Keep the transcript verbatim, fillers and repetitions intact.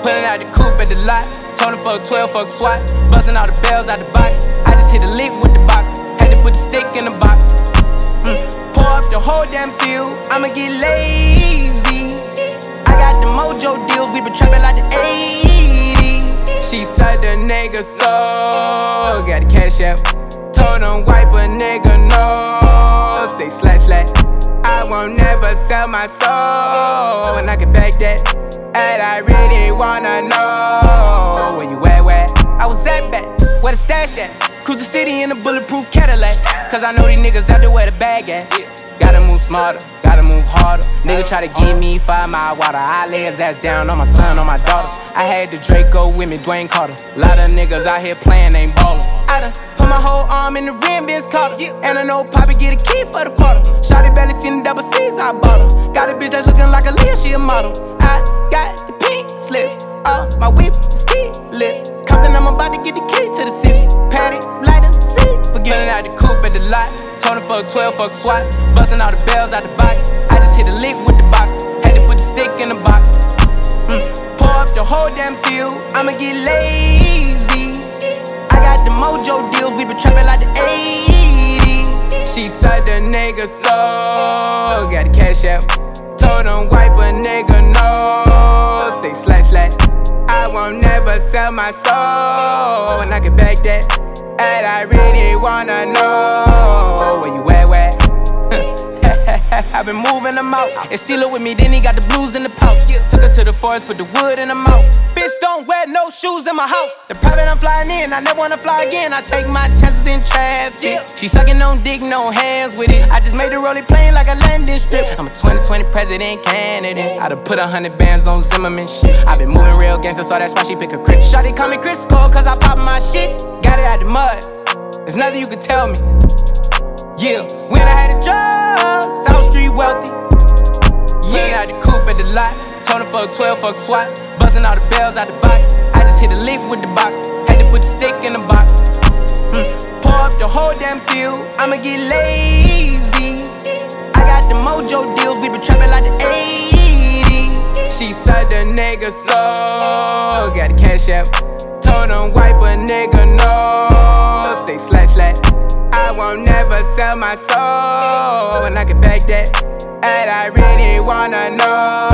Pulling out the coupe at the lot. Told him fuck twelve, fuck SWAT. Busting all the bells out the box. I just hit a lick with the box. Had to put the stick in the box. Mm. Pour up the whole damn seal. I'ma get lazy. I got the mojo deals. We been trapping like the eighties. She said the nigga so. Got the cash app. Told him wipe a nigga no. Say slash slash. I won't never sell my soul. And I can back that. And I really wanna know where you at, where I was at back, where the stash at. Cruise the city in a bulletproof Cadillac. Cause I know these niggas out there where the bag at. Gotta move smarter, gotta move harder. Nigga try to give me five mile water. I lay his ass down on my son, on my daughter. I had the Draco with me, Dwayne Carter. Lot of niggas out here playing, ain't ballin'. I done put my whole arm in the rim, Vince Carter. And I know Poppy get a key for the quarter. Shawty barely seen the double C's, I bought her. Got a bitch that's looking like a Leah, she a model. I got the pink slip, uh, my whip is keyless. Compton, I'm about to get the key to the city. Patty, light up the city. Forgetting out the coupe at the lot. Told him fuck twelve, fuck SWAT. Busting all the bells out the box. I just hit a lick with the box. Had to put the stick in the box. Mm. Pour up the whole damn seal. I'ma get lazy. I got the mojo deals. We been trapping like the eighties. She said the nigga so. Got the cash app. Told him wipe a nigga no. Say slash slash. I won't never sell my soul. And I can back that. And I really wanna know where you at, where I've been moving them out. And steal it with me, then he got the blues in the pouch. Took her to the forest, put the wood in her mouth. Bitch, don't wear no shoes in my house. The private I'm flying in, I never wanna fly again. I take my chances in traffic. She sucking on dick, no hands with it. I just made the rolling plane like a landing strip. I'm a twenty twenty president candidate. I done put a hundred bands on Zimmerman shit. I been moving real gangster, so that's why she pick a crit. Shawty call me Crisco, cause I pop my shit. Got it out the mud, there's nothing you can tell me. Yeah, when I had the drugs, South Street wealthy. Yeah, I had the coupe at the lot. Told him fuck twelve, fuck SWAT. Busting all the bells out the box. I just hit a lick with the box. Had to put the stick in the box. Mm. Pour up the whole damn seal. I'ma get lazy. I got the mojo deals. We been trapping like the eighties. She said the nigga so. Got the cash app. Told him wipe a nigga no. Say slash slash. I won't never sell my soul. And I can back that. And I really wanna know